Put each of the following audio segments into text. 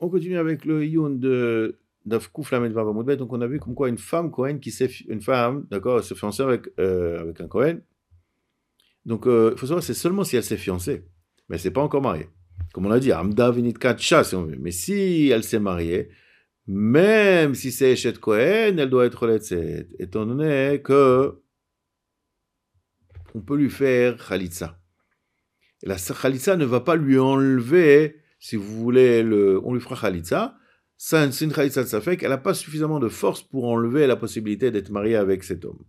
On continue avec le Yun de d'Afkouf Lamed Vav Amud Bet. Donc on a vu comme quoi une femme Cohen une femme, d'accord, se fiancer avec un Cohen. Donc il faut savoir c'est seulement si elle s'est fiancée, mais c'est pas encore mariée. Comme on a dit, Amda Vinit Katcha si on veut. Mais si elle s'est mariée, même si c'est Eshet Cohen, elle doit être Choletzet, étant donné que on peut lui faire Khalitsa. Et la Khalitsa ne va pas lui enlever, si vous voulez, on lui fera Khalitsa. Ça, c'est une Khalitsa de Safek, elle n'a pas suffisamment de force pour enlever la possibilité d'être mariée avec cet homme.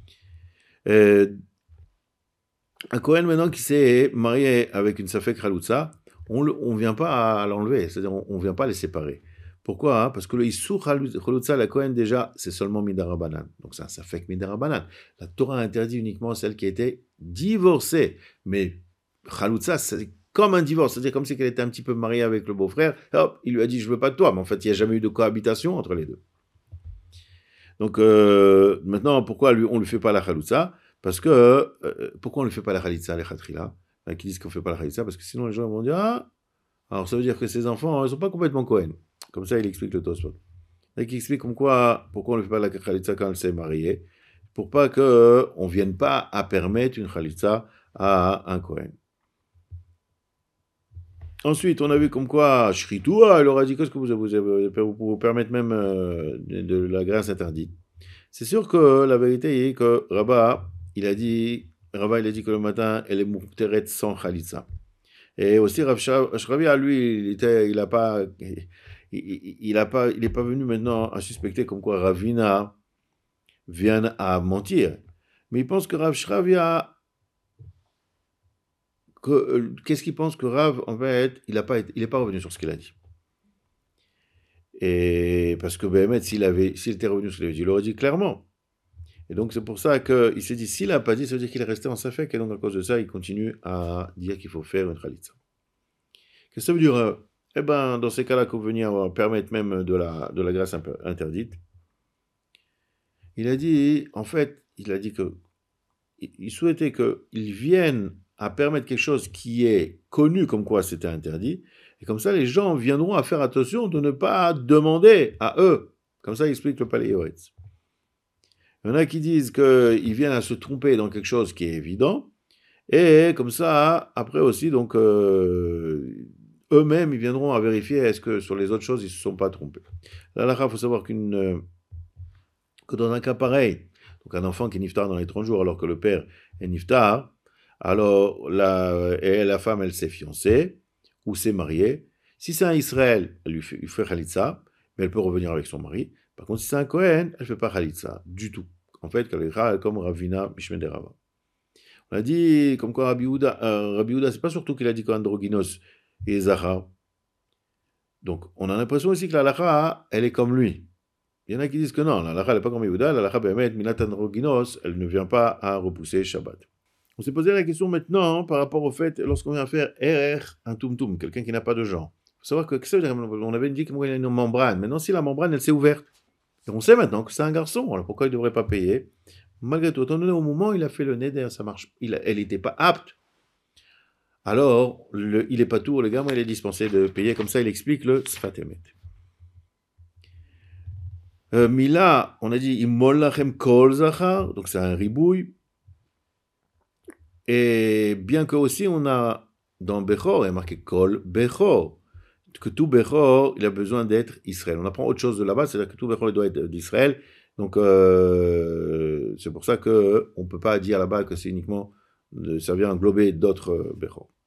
Un Kohen maintenant qui s'est marié avec une Safek Khalitsa, on ne vient pas à l'enlever, c'est-à-dire on ne vient pas les séparer. Pourquoi? Parce que le Issur Khalitsa, la Kohen déjà, c'est seulement Midarabanan. Donc c'est un Safek Midarabanan. La Torah interdit uniquement celle qui était divorcée. Mais Khalitsa, c'est comme un divorce, c'est-à-dire comme si elle était un petit peu mariée avec le beau-frère. Hop, il lui a dit je veux pas de toi, mais en fait il n'y a jamais eu de cohabitation entre les deux. Donc maintenant, pourquoi on lui fait pas la Khalitsa? Parce que pourquoi on lui fait pas la Khalitsa, les Khatrila? Qui disent qu'on fait pas la Khalitsa parce que sinon les gens vont dire ah, alors ça veut dire que ces enfants, ils sont pas complètement Cohen. Comme ça, il explique le Tosfot. Et qui explique pourquoi on ne fait pas la Khalitsa quand elle s'est mariée, pour pas qu'on ne vienne pas à permettre une Khalitsa à un Cohen. Ensuite, on a vu comme quoi, Shritua, il aura dit qu'est-ce que vous avez pour vous permettre même de la grâce interdite. C'est sûr que la vérité est que Rabat, il a dit que le matin, elle est mouteret sans Khalitsa. Et aussi, Rav Shravia, lui, il n'est pas venu maintenant à suspecter comme quoi Ravina vient à mentir. Mais il pense que Rav Shravia, qu'est-ce qu'il pense que Rav, en fait, il n'est pas revenu sur ce qu'il a dit. Et parce que Béhémet, s'il était revenu sur ce qu'il a dit, il l'aurait dit clairement. Et donc c'est pour ça qu'il s'est dit, s'il n'a pas dit, ça veut dire qu'il est resté en Safek, et donc à cause de ça, il continue à dire qu'il faut faire une Khalitsa. Qu'est-ce que ça veut dire? Eh bien, dans ces cas-là, qu'on venir permettre même de la grâce interdite, il a dit, en fait, il a dit que il souhaitait qu'ils viennent à permettre quelque chose qui est connu comme quoi c'était interdit, et comme ça, les gens viendront à faire attention de ne pas demander à eux. Comme ça, il explique le Palais Yoretz. Il y en a qui disent qu'ils viennent à se tromper dans quelque chose qui est évident, et comme ça, après aussi, donc, eux-mêmes, ils viendront à vérifier est-ce que sur les autres choses, ils ne se sont pas trompés. Là, il faut savoir que dans un cas pareil, donc un enfant qui est niftar dans les 30 jours alors que le père est niftar, alors la femme, elle s'est fiancée ou s'est mariée. Si c'est un Israël, elle lui fait Khalitsa, mais elle peut revenir avec son mari. Par contre, si c'est un Kohen, elle ne fait pas Khalitsa du tout. En fait, elle est comme Ravina Mishmede Rava. On a dit, comme quoi Rabbi Yehuda, c'est pas surtout qu'il a dit qu'androgynos et Zahar. Donc, on a l'impression aussi que la halakha, elle est comme lui. Il y en a qui disent que non, la halakha, elle n'est pas comme Yehuda, la halakha, Behemet, Minat androgynos, elle ne vient pas à repousser Shabbat. On s'est posé la question maintenant par rapport au fait, lorsqu'on vient faire Erer, un tumtum, quelqu'un qui n'a pas de genre. Il faut savoir que, on avait dit qu'il y a une membrane. Maintenant, si la membrane, elle s'est ouverte, et on sait maintenant que c'est un garçon, alors pourquoi il ne devrait pas payer? Malgré tout, étant donné au moment où il a fait le neder, ça marche, elle n'était pas apte. Alors, il n'est pas tout, le gars, il est dispensé de payer, comme ça il explique le Sfat Emet. Mila, on a dit Imol lachem kol zachar, donc c'est un ribouille. Et bien que aussi on a dans Bechor, il y a marqué kol Bechor, que tout Bechor, il a besoin d'être Israël. On apprend autre chose de là-bas, c'est-à-dire que tout Bechor, il doit être d'Israël. Donc c'est pour ça qu'on ne peut pas dire là-bas que c'est uniquement, ça vient englober d'autres Bechor.